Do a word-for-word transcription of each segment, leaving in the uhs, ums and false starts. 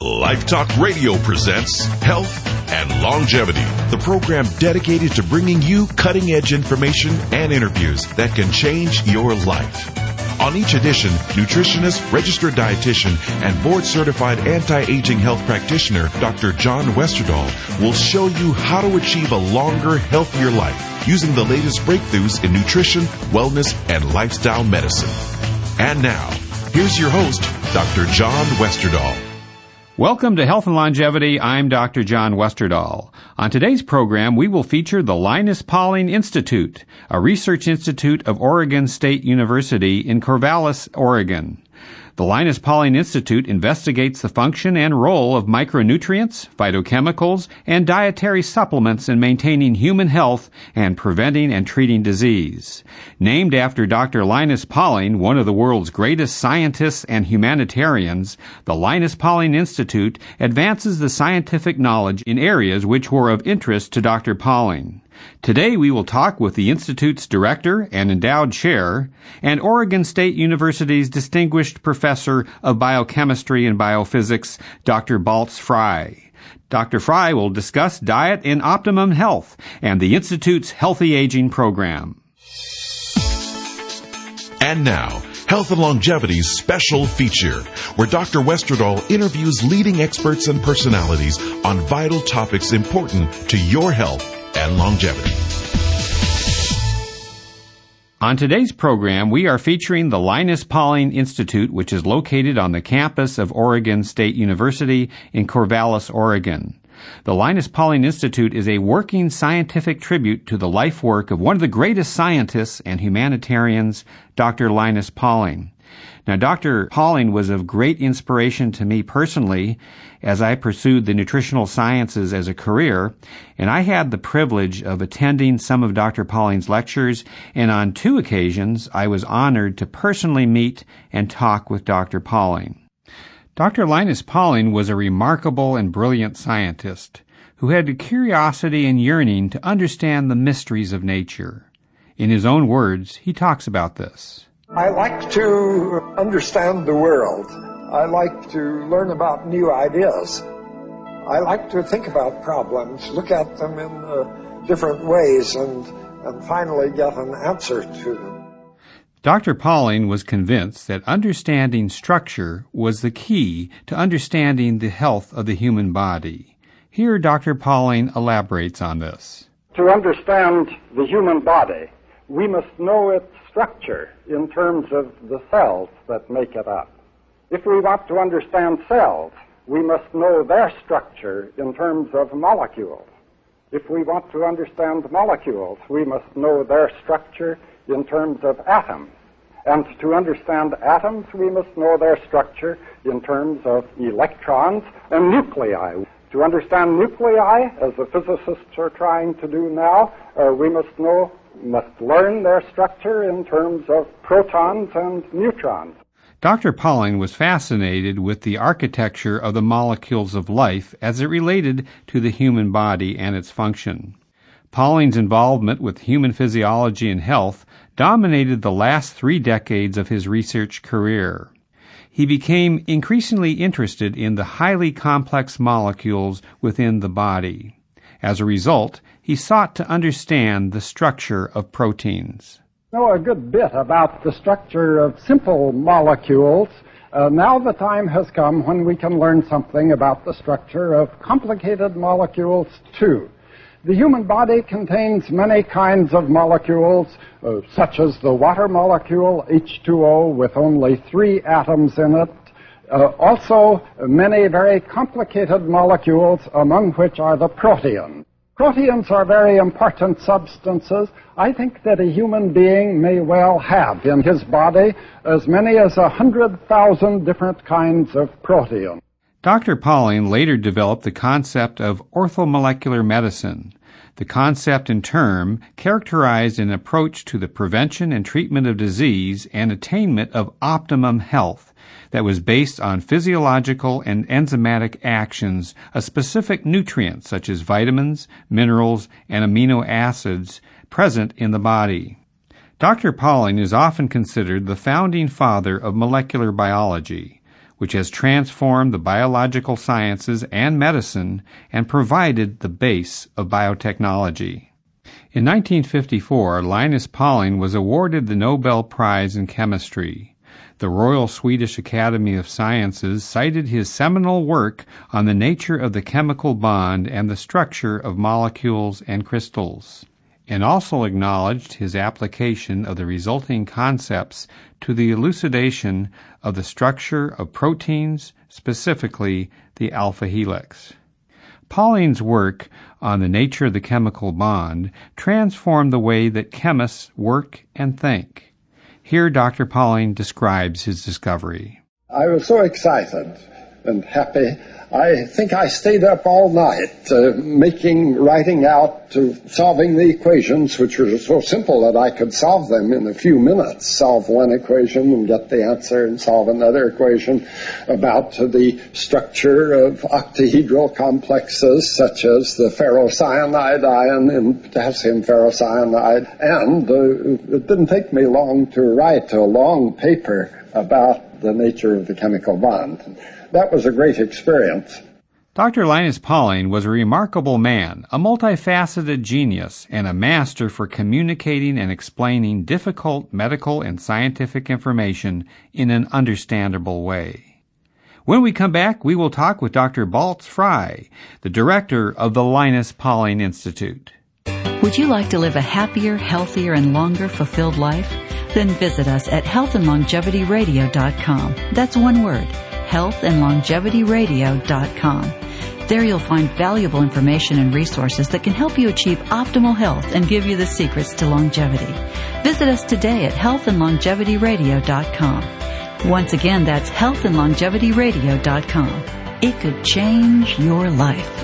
Life Talk Radio presents Health and Longevity, the program dedicated to bringing you cutting-edge information and interviews that can change your life. On each edition, nutritionist, registered dietitian, and board-certified anti-aging health practitioner, Doctor John Westerdahl, will show you how to achieve a longer, healthier life using the latest breakthroughs in nutrition, wellness, and lifestyle medicine. And now, here's your host, Doctor John Westerdahl. Welcome to Health and Longevity. I'm Doctor John Westerdahl. On today's program, we will feature the Linus Pauling Institute, a research institute of Oregon State University in Corvallis, Oregon. The Linus Pauling Institute investigates the function and role of micronutrients, phytochemicals, and dietary supplements in maintaining human health and preventing and treating disease. Named after Doctor Linus Pauling, one of the world's greatest scientists and humanitarians, the Linus Pauling Institute advances the scientific knowledge in areas which were of interest to Doctor Pauling. Today we will talk with the Institute's director and endowed chair and Oregon State University's distinguished professor of biochemistry and biophysics, Doctor Baltz Frey. Doctor Frey will discuss diet and optimum health and the Institute's Healthy Aging program. And now, Health and Longevity's special feature, where Doctor Westerdahl interviews leading experts and personalities on vital topics important to your health and longevity. On today's program, we are featuring the Linus Pauling Institute, which is located on the campus of Oregon State University in Corvallis, Oregon. The Linus Pauling Institute is a working scientific tribute to the life work of one of the greatest scientists and humanitarians, Doctor Linus Pauling. Now, Doctor Pauling was of great inspiration to me personally as I pursued the nutritional sciences as a career, and I had the privilege of attending some of Doctor Pauling's lectures, and on two occasions I was honored to personally meet and talk with Doctor Pauling. Doctor Linus Pauling was a remarkable and brilliant scientist who had a curiosity and yearning to understand the mysteries of nature. In his own words, he talks about this. I like to understand the world. I like to learn about new ideas. I like to think about problems, look at them in uh, different ways, and, and finally get an answer to them. Doctor Pauling was convinced that understanding structure was the key to understanding the health of the human body. Here, Doctor Pauling elaborates on this. To understand the human body, we must know its structure in terms of the cells that make it up. If we want to understand cells, we must know their structure in terms of molecules. If we want to understand molecules, we must know their structure in terms of atoms. And to understand atoms, we must know their structure in terms of electrons and nuclei. To understand nuclei, as the physicists are trying to do now, uh, we must know must learn their structure in terms of protons and neutrons. Doctor Pauling was fascinated with the architecture of the molecules of life as it related to the human body and its function. Pauling's involvement with human physiology and health dominated the last three decades of his research career. He became increasingly interested in the highly complex molecules within the body. As a result, he sought to understand the structure of proteins. Know a good bit about the structure of simple molecules. Uh, now the time has come when we can learn something about the structure of complicated molecules too. The human body contains many kinds of molecules, uh, such as the water molecule, H two O, with only three atoms in it. Uh, also, many very complicated molecules, among which are the proteins. Proteins are very important substances. I think that a human being may well have in his body as many as a hundred thousand different kinds of proteins. Doctor Pauling later developed the concept of orthomolecular medicine. The concept and term characterized an approach to the prevention and treatment of disease and attainment of optimum health that was based on physiological and enzymatic actions of specific nutrients such as vitamins, minerals, and amino acids present in the body. Doctor Pauling is often considered the founding father of molecular biology. which has transformed the biological sciences and medicine and provided the base of biotechnology. In nineteen fifty-four, Linus Pauling was awarded the Nobel Prize in Chemistry. The Royal Swedish Academy of Sciences cited his seminal work on the nature of the chemical bond and the structure of molecules and crystals, and also acknowledged his application of the resulting concepts to the elucidation of the structure of proteins, specifically the alpha helix. Pauling's work on the nature of the chemical bond transformed the way that chemists work and think. Here Doctor Pauling describes his discovery. I was so excited and happy. I think I stayed up all night uh, making, writing out, uh, solving the equations, which were so simple that I could solve them in a few minutes. Solve one equation and get the answer, and solve another equation about uh, the structure of octahedral complexes, such as the ferrocyanide ion in potassium ferrocyanide. And uh, it didn't take me long to write a long paper about the nature of the chemical bond. That was a great experience. Doctor Linus Pauling was a remarkable man, a multifaceted genius, and a master for communicating and explaining difficult medical and scientific information in an understandable way. When we come back, we will talk with Doctor Baltz Frey, the director of the Linus Pauling Institute. Would you like to live a happier, healthier, and longer fulfilled life? Then visit us at health and longevity radio dot com. That's one word, health and longevity radio dot com. There you'll find valuable information and resources that can help you achieve optimal health and give you the secrets to longevity. Visit us today at health and longevity radio dot com. Once again, that's health and longevity radio dot com. It could change your life.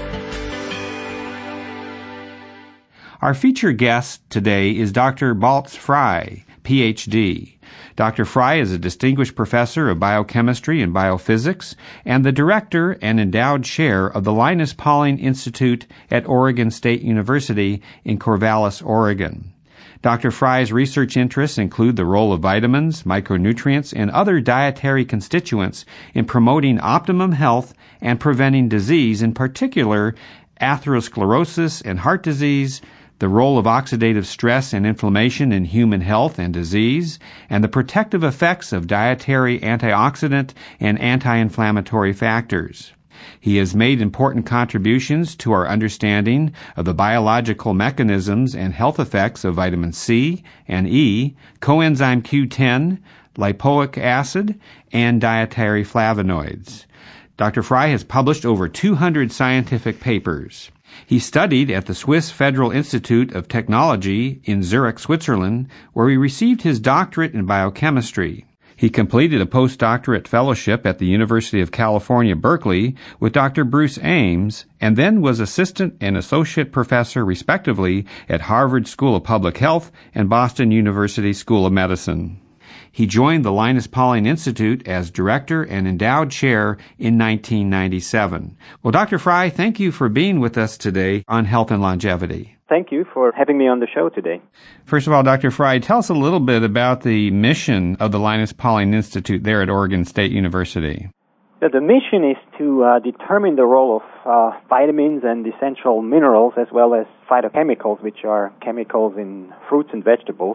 Our featured guest today is Doctor Baltz Frey, P H D. Doctor Frey is a distinguished professor of biochemistry and biophysics and the director and endowed chair of the Linus Pauling Institute at Oregon State University in Corvallis, Oregon. Doctor Frey's research interests include the role of vitamins, micronutrients, and other dietary constituents in promoting optimum health and preventing disease, in particular atherosclerosis and heart disease, the role of oxidative stress and inflammation in human health and disease, and the protective effects of dietary antioxidant and anti-inflammatory factors. He has made important contributions to our understanding of the biological mechanisms and health effects of vitamin C and E, coenzyme Q ten, lipoic acid, and dietary flavonoids. Doctor Frey has published over two hundred scientific papers. He studied at the Swiss Federal Institute of Technology in Zurich, Switzerland, where he received his doctorate in biochemistry. He completed a postdoctorate fellowship at the University of California, Berkeley, with Doctor Bruce Ames, and then was assistant and associate professor, respectively, at Harvard School of Public Health and Boston University School of Medicine. He joined the Linus Pauling Institute as director and endowed chair in nineteen ninety-seven. Well, Doctor Frey, thank you for being with us today on Health and Longevity. Thank you for having me on the show today. First of all, Doctor Frey, tell us a little bit about the mission of the Linus Pauling Institute there at Oregon State University. Yeah, the mission is to uh, determine the role of uh, vitamins and essential minerals as well as phytochemicals, which are chemicals in fruits and vegetables,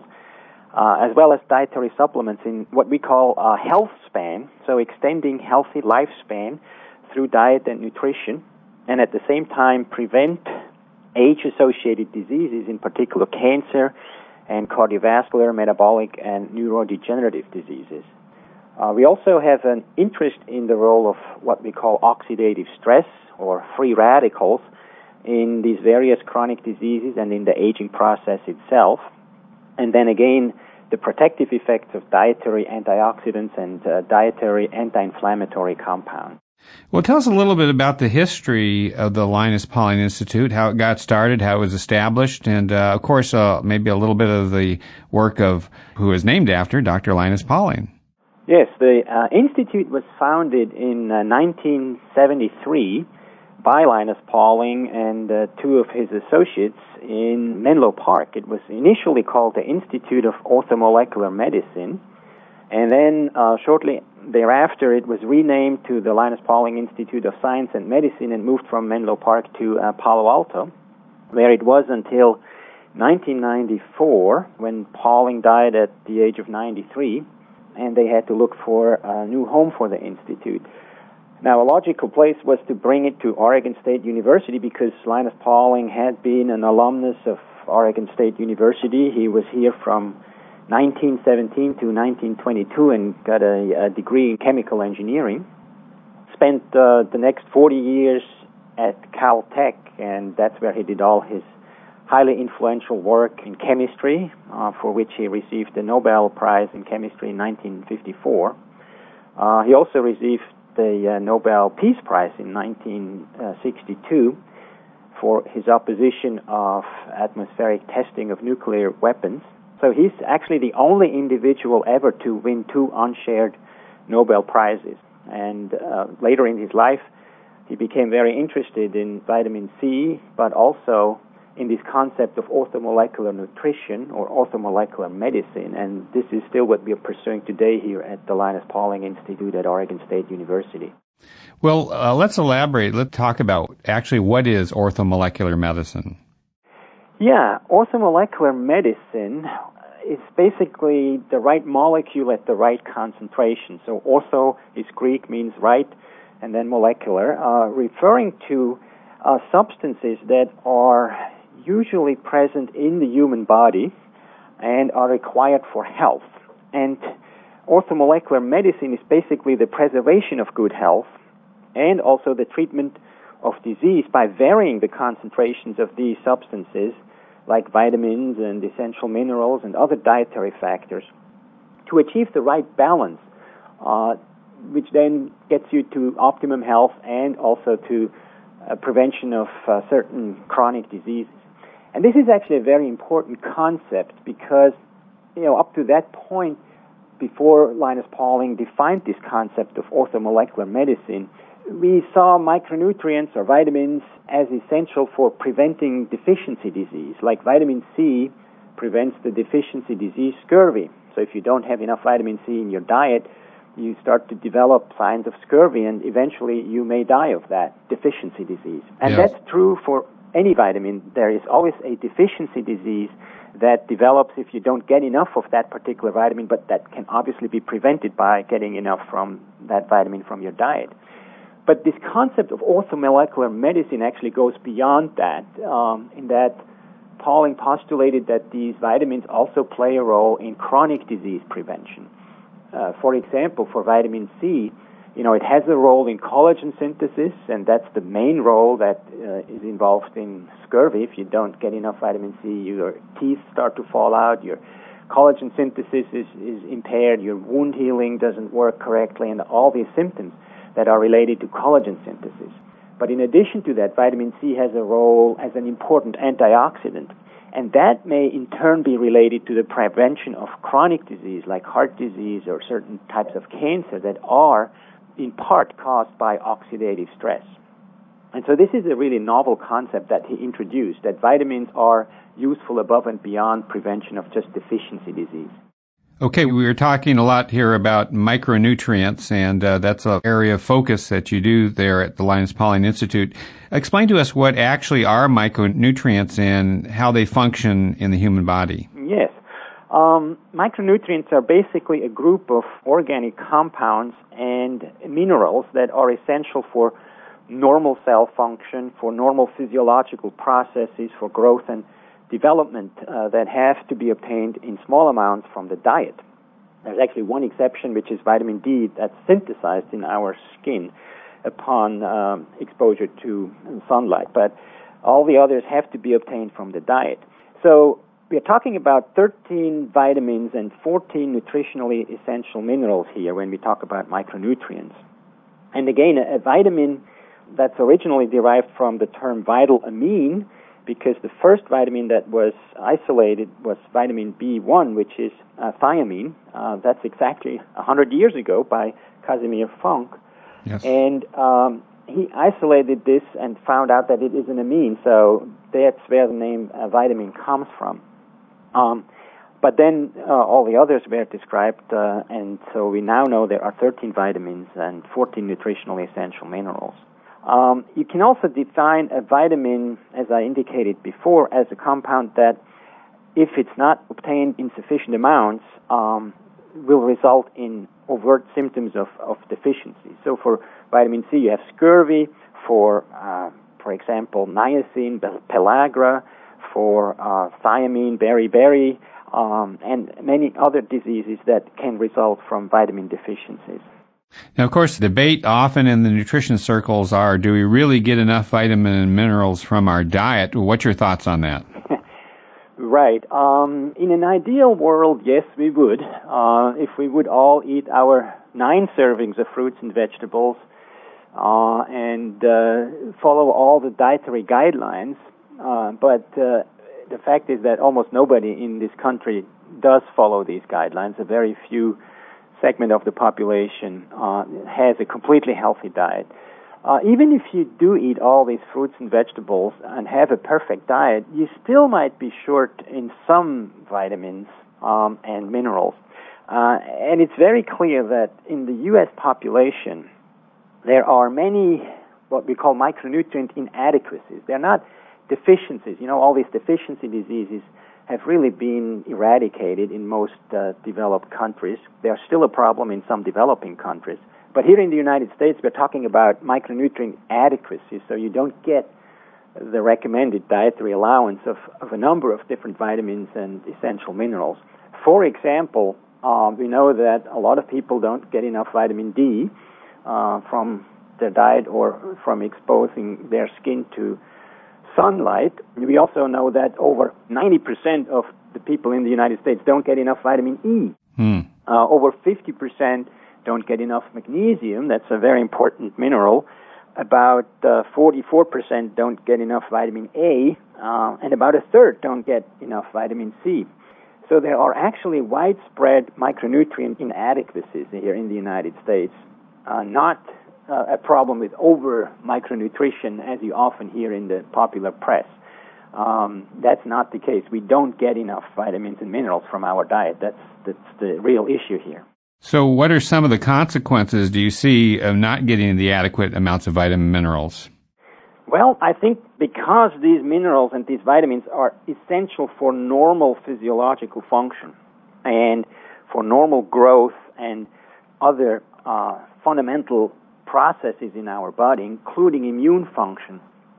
Uh, as well as dietary supplements in what we call a health span, so extending healthy lifespan through diet and nutrition, and at the same time prevent age-associated diseases, in particular cancer and cardiovascular, metabolic, and neurodegenerative diseases. Uh, we also have an interest in the role of what we call oxidative stress or free radicals in these various chronic diseases and in the aging process itself. And then again, the protective effects of dietary antioxidants and uh, dietary anti-inflammatory compounds. Well, tell us a little bit about the history of the Linus Pauling Institute, how it got started, how it was established, and, uh, of course, uh, maybe a little bit of the work of who is named after, Doctor Linus Pauling. Yes, the uh, Institute was founded in uh, nineteen seventy-three by Linus Pauling and uh, two of his associates in Menlo Park. It was initially called the Institute of Orthomolecular Medicine, And then uh, shortly thereafter, it was renamed to the Linus Pauling Institute of Science and Medicine and moved from Menlo Park to uh, Palo Alto, where it was until nineteen ninety-four, when Pauling died at the age of ninety-three, and they had to look for a new home for the institute. Now, a logical place was to bring it to Oregon State University because Linus Pauling had been an alumnus of Oregon State University. He was here from nineteen seventeen to nineteen twenty-two and got a, a degree in chemical engineering. Spent uh, the next forty years at Caltech, and that's where he did all his highly influential work in chemistry, uh, for which he received the Nobel Prize in Chemistry in nineteen fifty-four. Uh, he also received the uh, Nobel Peace Prize in nineteen sixty-two for his opposition of atmospheric testing of nuclear weapons. So he's actually the only individual ever to win two unshared Nobel Prizes. And uh, later in his life, he became very interested in vitamin C, but also in this concept of orthomolecular nutrition or orthomolecular medicine, and this is still what we are pursuing today here at the Linus Pauling Institute at Oregon State University. Well, uh, let's elaborate. Let's talk about actually what is orthomolecular medicine. Yeah, orthomolecular medicine is basically the right molecule at the right concentration. So ortho is Greek, means right, and then molecular, uh, referring to uh, substances that are usually present in the human body and are required for health. And orthomolecular medicine is basically the preservation of good health and also the treatment of disease by varying the concentrations of these substances like vitamins and essential minerals and other dietary factors to achieve the right balance, uh, which then gets you to optimum health and also to uh, prevention of uh, certain chronic diseases. And this is actually a very important concept because, you know, up to that point, before Linus Pauling defined this concept of orthomolecular medicine, we saw micronutrients or vitamins as essential for preventing deficiency disease. Like vitamin C prevents the deficiency disease scurvy. So if you don't have enough vitamin C in your diet, you start to develop signs of scurvy, and eventually you may die of that deficiency disease. And yes. That's true for any vitamin. There is always a deficiency disease that develops if you don't get enough of that particular vitamin, but that can obviously be prevented by getting enough from that vitamin from your diet. But this concept of orthomolecular medicine actually goes beyond that, um, in that Pauling postulated that these vitamins also play a role in chronic disease prevention. Uh, for example, for vitamin C, you know, it has a role in collagen synthesis, and that's the main role that uh, is involved in scurvy. If you don't get enough vitamin C, your teeth start to fall out, your collagen synthesis is, is impaired, your wound healing doesn't work correctly, and all these symptoms that are related to collagen synthesis. But in addition to that, vitamin C has a role as an important antioxidant, and that may in turn be related to the prevention of chronic disease like heart disease or certain types of cancer that are in part caused by oxidative stress. And so this is a really novel concept that he introduced, that vitamins are useful above and beyond prevention of just deficiency disease. Okay, we were talking a lot here about micronutrients, and uh, that's an area of focus that you do there at the Linus Pauling Institute. Explain to us what actually are micronutrients and how they function in the human body. Yes. Um, micronutrients are basically a group of organic compounds and minerals that are essential for normal cell function, for normal physiological processes, for growth and development uh, that have to be obtained in small amounts from the diet. There's actually one exception, which is vitamin D, that's synthesized in our skin upon um, exposure to sunlight. But all the others have to be obtained from the diet. So we're talking about thirteen vitamins and fourteen nutritionally essential minerals here when we talk about micronutrients. And again, a, a vitamin that's originally derived from the term vital amine, because the first vitamin that was isolated was vitamin B one, which is uh, thiamine. Uh, that's exactly one hundred years ago by Casimir Funk. Yes. And um, he isolated this and found out that it is an amine, so that's where the name uh, vitamin comes from. Um, but then uh, all the others were described, uh, and so we now know there are thirteen vitamins and fourteen nutritionally essential minerals. Um, you can also define a vitamin, as I indicated before, as a compound that, if it's not obtained in sufficient amounts, um, will result in overt symptoms of, of deficiency. So for vitamin C, you have scurvy. For, uh, for example, niacin, pellagra. For uh, thiamine, beriberi, um, and many other diseases that can result from vitamin deficiencies. Now, of course, the debate often in the nutrition circles are, do we really get enough vitamin and minerals from our diet? What's your thoughts on that? Right. Um, in an ideal world, yes, we would. Uh, if we would all eat our nine servings of fruits and vegetables uh, and uh, follow all the dietary guidelines, uh, but uh, the fact is that almost nobody in this country does follow these guidelines. A very few segment of the population uh, has a completely healthy diet. Uh, even if you do eat all these fruits and vegetables and have a perfect diet, you still might be short in some vitamins um, and minerals. Uh, and it's very clear that in the U S population, there are many what we call micronutrient inadequacies. They're not deficiencies. You know, all these deficiency diseases have really been eradicated in most uh, developed countries. They are still a problem in some developing countries. But here in the United States, we're talking about micronutrient adequacy, so you don't get the recommended dietary allowance of, of a number of different vitamins and essential minerals. For example, uh, we know that a lot of people don't get enough vitamin D uh, from their diet or from exposing their skin to sunlight. We also know that over ninety percent of the people in the United States don't get enough vitamin E. Hmm. Uh, over fifty percent don't get enough magnesium. That's a very important mineral. About uh, forty-four percent don't get enough vitamin A, uh, and about a third don't get enough vitamin C. So there are actually widespread micronutrient inadequacies here in the United States, uh, not uh, a problem with over micronutrition as you often hear in the popular press. Um, that's not the case. We don't get enough vitamins and minerals from our diet. That's, that's the real issue here. So what are some of the consequences, do you see, of not getting the adequate amounts of vitamin and minerals? Well, I think because these minerals and these vitamins are essential for normal physiological function and for normal growth and other uh, fundamental processes in our body, including immune function,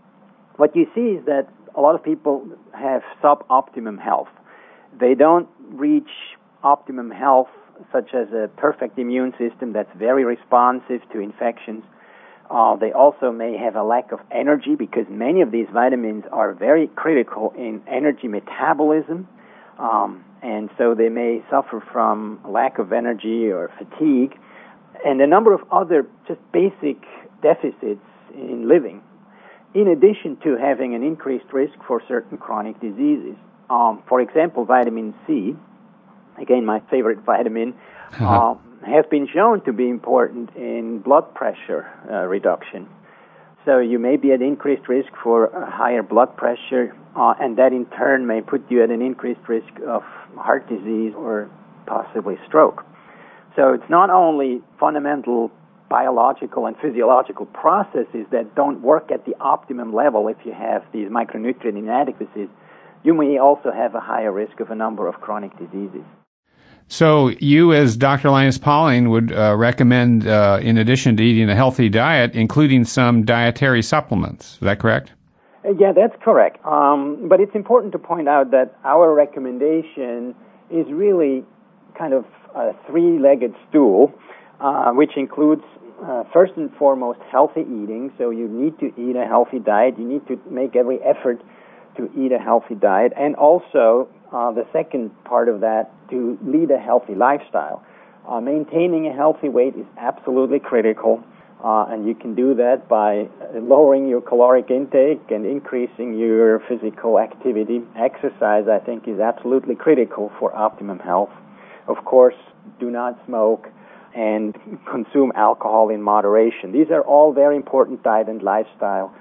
what you see is that a lot of people have suboptimum health. They don't reach optimum health, such as a perfect immune system that's very responsive to infections. Uh, they also may have a lack of energy because many of these vitamins are very critical in energy metabolism, um, and so they may suffer from lack of energy or fatigue, and a number of other just basic deficits in living, in addition to having an increased risk for certain chronic diseases. Um, for example, vitamin C, again, my favorite vitamin, uh, has been shown to be important in blood pressure uh, reduction. So you may be at increased risk for a higher blood pressure, uh, and that in turn may put you at an increased risk of heart disease or possibly stroke. So it's not only fundamental biological and physiological processes that don't work at the optimum level if you have these micronutrient inadequacies. You may also have a higher risk of a number of chronic diseases. So you, as Doctor Linus Pauling, would uh, recommend, uh, in addition to eating a healthy diet, including some dietary supplements. Is that correct? Uh, yeah, that's correct. Um, but it's important to point out that our recommendation is really kind of a three-legged stool, uh, which includes, uh, first and foremost, healthy eating. So you need to eat a healthy diet. You need to make every effort to eat a healthy diet, and also uh, the second part of that, to lead a healthy lifestyle. Uh, maintaining a healthy weight is absolutely critical, uh, and you can do that by lowering your caloric intake and increasing your physical activity. Exercise, I think, is absolutely critical for optimum health. Of course, do not smoke and consume alcohol in moderation. These are all very important diet and lifestyle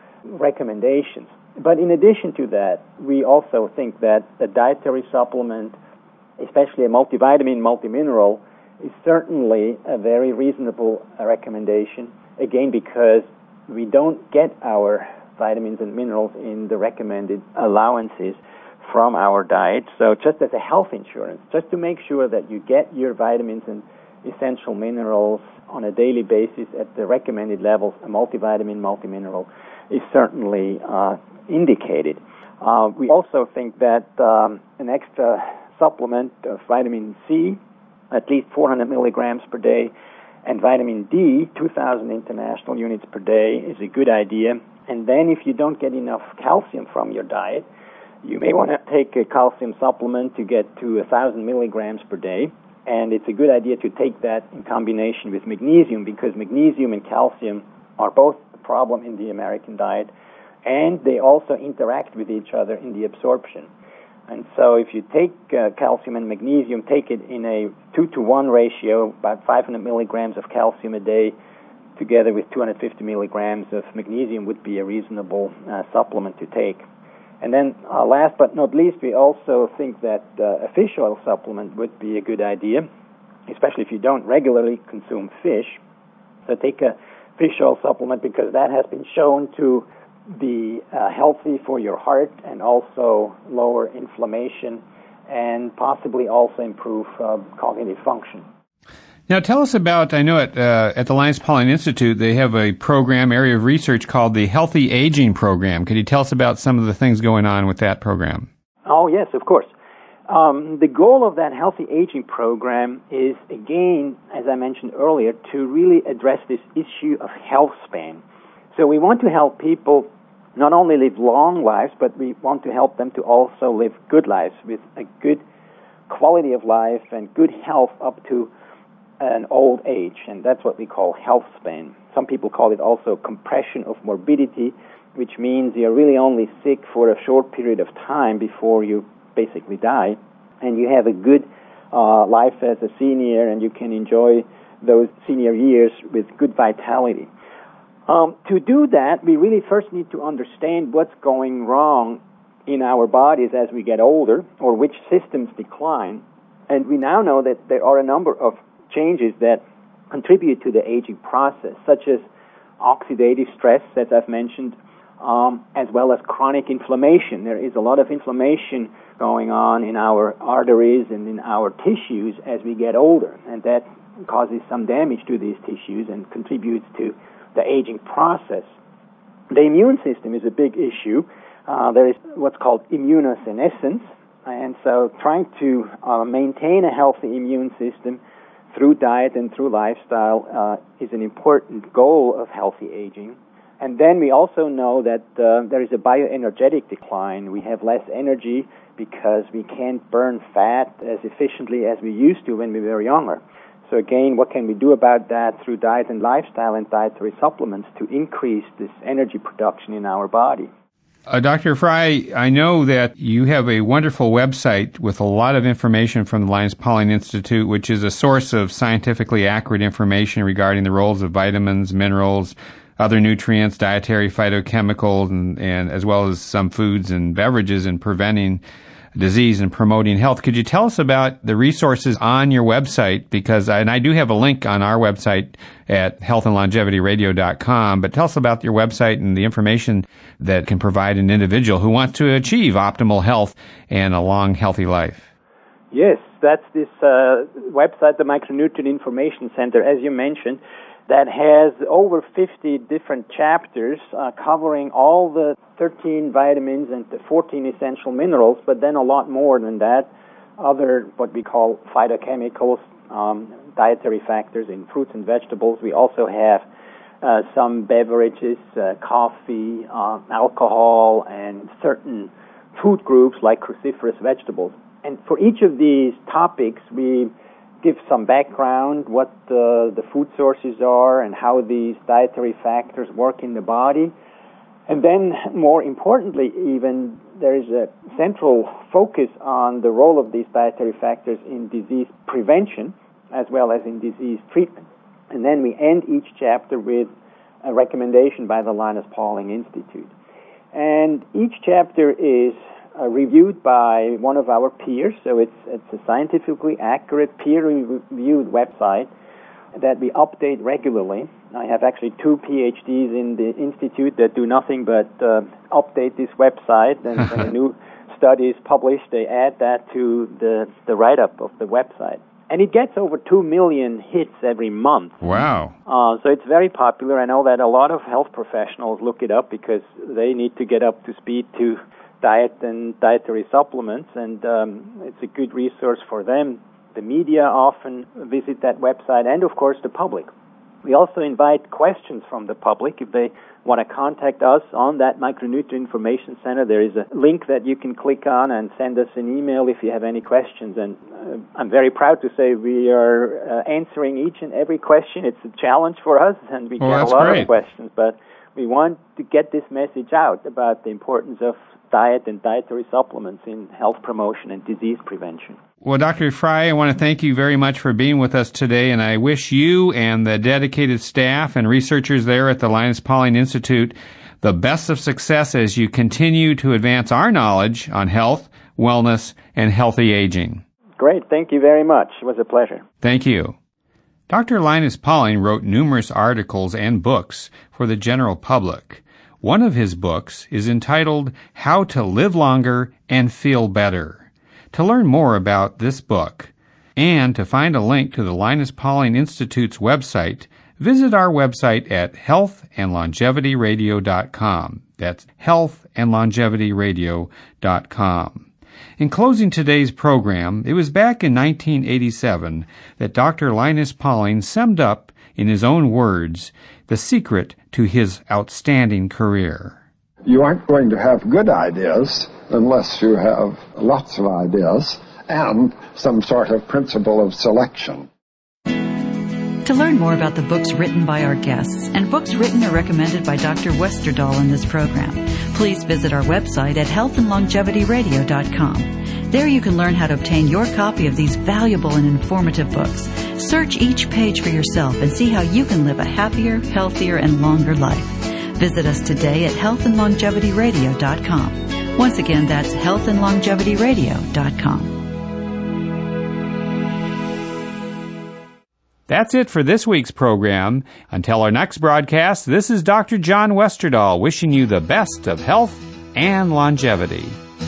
recommendations. But in addition to that, we also think that a dietary supplement especially a multivitamin, multimineral, is certainly a very reasonable recommendation, again, because we don't get our vitamins and minerals in the recommended allowances from our diet. So just as a health insurance, just to make sure that you get your vitamins and essential minerals on a daily basis at the recommended levels, a multivitamin, multimineral is certainly uh, indicated. Uh, we also think that um, an extra supplement of vitamin C, at least four hundred milligrams per day, and vitamin D, two thousand international units per day, is a good idea. And then if you don't get enough calcium from your diet, you may want to take a calcium supplement to get to one thousand milligrams per day. And it's a good idea to take that in combination with magnesium, because magnesium and calcium are both a problem in the American diet, and they also interact with each other in the absorption. And so if you take uh, calcium and magnesium, take it in a two to one ratio, about five hundred milligrams of calcium a day, together with two hundred fifty milligrams of magnesium would be a reasonable uh, supplement to take. And then uh, last but not least, we also think that uh, a fish oil supplement would be a good idea, especially if you don't regularly consume fish. So take a fish oil supplement, because that has been shown to be uh, healthy for your heart and also lower inflammation and possibly also improve uh, cognitive function. Now, tell us about, I know at uh, at the Linus Pauling Institute, they have a program, area of research called the Healthy Aging Program. Could you tell us about some of the things going on with that program? Oh, yes, of course. Um, the goal of that Healthy Aging Program is, again, as I mentioned earlier, to really address this issue of health span. So we want to help people not only live long lives, but we want to help them to also live good lives with a good quality of life and good health up to an old age, and that's what we call health span. Some people call it also compression of morbidity, which means you're really only sick for a short period of time before you basically die, and you have a good uh, life as a senior, and you can enjoy those senior years with good vitality. Um, to do that, we really first need to understand what's going wrong in our bodies as we get older, or which systems decline, and we now know that there are a number of changes that contribute to the aging process, such as oxidative stress, as I've mentioned, um, as well as chronic inflammation. There is a lot of inflammation going on in our arteries and in our tissues as we get older, and that causes some damage to these tissues and contributes to the aging process. The immune system is a big issue. Uh, there is what's called immunosenescence, and so trying to uh, maintain a healthy immune system through diet and through lifestyle uh, is an important goal of healthy aging. And then we also know that uh, there is a bioenergetic decline. We have less energy because we can't burn fat as efficiently as we used to when we were younger. So again, what can we do about that through diet and lifestyle and dietary supplements to increase this energy production in our body? Uh, Doctor Frey, I know that you have a wonderful website with a lot of information from the Linus Pauling Institute, which is a source of scientifically accurate information regarding the roles of vitamins, minerals, other nutrients, dietary phytochemicals, and, and as well as some foods and beverages in preventing disease and promoting health. Could you tell us about the resources on your website? Because, I, and I do have a link on our website at health and longevity radio dot com, but tell us about your website and the information that can provide an individual who wants to achieve optimal health and a long, healthy life. Yes, that's this uh, website, the Micronutrient Information Center, as you mentioned, that has over fifty different chapters uh, covering all the thirteen vitamins and the fourteen essential minerals, but then a lot more than that, other what we call phytochemicals, um, dietary factors in fruits and vegetables. We also have uh, some beverages, uh, coffee, uh, alcohol, and certain food groups like cruciferous vegetables. And for each of these topics, we give some background, what uh, the food sources are and how these dietary factors work in the body. And then, more importantly even, there is a central focus on the role of these dietary factors in disease prevention as well as in disease treatment. And then we end each chapter with a recommendation by the Linus Pauling Institute. And each chapter is uh, reviewed by one of our peers, so it's it's a scientifically accurate, peer-reviewed website that we update regularly. I have actually two P H Ds in the Institute that do nothing but uh, update this website, and when a new study is published, they add that to the, the write-up of the website. And it gets over two million hits every month. Wow. Uh, so it's very popular. I know that a lot of health professionals look it up because they need to get up to speed to diet and dietary supplements, and um, it's a good resource for them. The media often visit that website, and of course the public. We also invite questions from the public. If they want to contact us on that Micronutrient Information Center, there is a link that you can click on and send us an email if you have any questions. And uh, I'm very proud to say we are uh, answering each and every question. It's a challenge for us, and we well, get a lot great. of questions. But we want to get this message out about the importance of diet and dietary supplements in health promotion and disease prevention. Well, Doctor Frey, I want to thank you very much for being with us today, and I wish you and the dedicated staff and researchers there at the Linus Pauling Institute the best of success as you continue to advance our knowledge on health, wellness, and healthy aging. Great. Thank you very much. It was a pleasure. Thank you. Doctor Linus Pauling wrote numerous articles and books for the general public. One of his books is entitled How to Live Longer and Feel Better. To learn more about this book and to find a link to the Linus Pauling Institute's website, visit our website at health and longevity radio dot com. That's health and longevity radio dot com. In closing today's program, it was back in nineteen eighty-seven that Doctor Linus Pauling summed up, in his own words, the secret to his outstanding career. You aren't going to have good ideas unless you have lots of ideas and some sort of principle of selection. To learn more about the books written by our guests and books written or recommended by Doctor Westerdahl in this program, please visit our website at health and longevity radio dot com. There you can learn how to obtain your copy of these valuable and informative books. Search each page for yourself and see how you can live a happier, healthier, and longer life. Visit us today at health and longevity radio dot com. Once again, that's health and longevity radio dot com. That's it for this week's program. Until our next broadcast, this is Doctor John Westerdahl wishing you the best of health and longevity.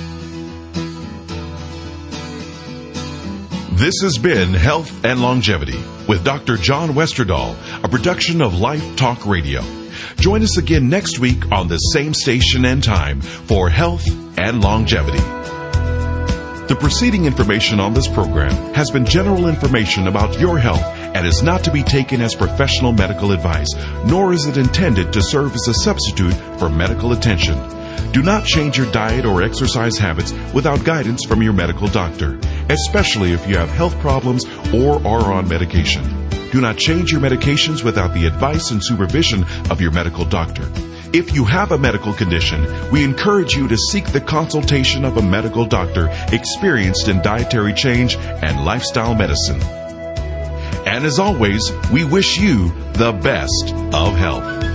This has been Health and Longevity with Doctor John Westerdahl, a production of Life Talk Radio. Join us again next week on the same station and time for Health and Longevity. The preceding information on this program has been general information about your health and is not to be taken as professional medical advice, nor is it intended to serve as a substitute for medical attention. Do not change your diet or exercise habits without guidance from your medical doctor, especially if you have health problems or are on medication. Do not change your medications without the advice and supervision of your medical doctor. If you have a medical condition, we encourage you to seek the consultation of a medical doctor experienced in dietary change and lifestyle medicine. And as always, we wish you the best of health.